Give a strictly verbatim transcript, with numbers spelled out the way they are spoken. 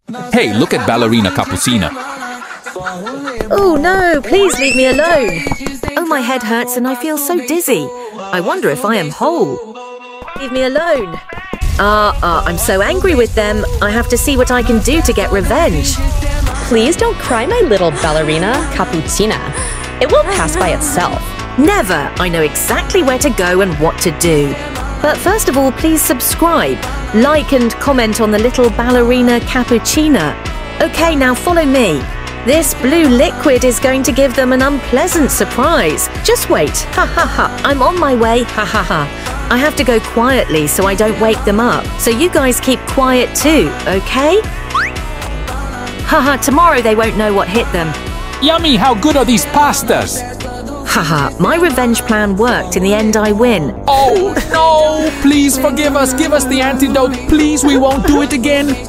Hey, look at Ballerina Capucina. Oh no, please leave me alone. Oh, my head hurts and I feel so dizzy. I wonder if I am whole. Leave me alone. Ah, uh, uh, I'm so angry with them. I have to see what I can do to get revenge. Please don't cry, my little ballerina Capucina. It will pass by itself. Never. I know exactly where to go and what to do. But first of all, please subscribe, like and comment on the little ballerina Capucina. Okay, now follow me. This blue liquid is going to give them an unpleasant surprise. Just wait. Ha ha ha. I'm on my way. Ha ha ha. I have to go quietly so I don't wake them up. So you guys keep quiet too, okay? Haha, tomorrow they won't know what hit them. Yummy, how good are these pastas? Haha, my revenge plan worked. In the end, I win. Oh, no! Please forgive us. Give us the antidote. Please, we won't do it again.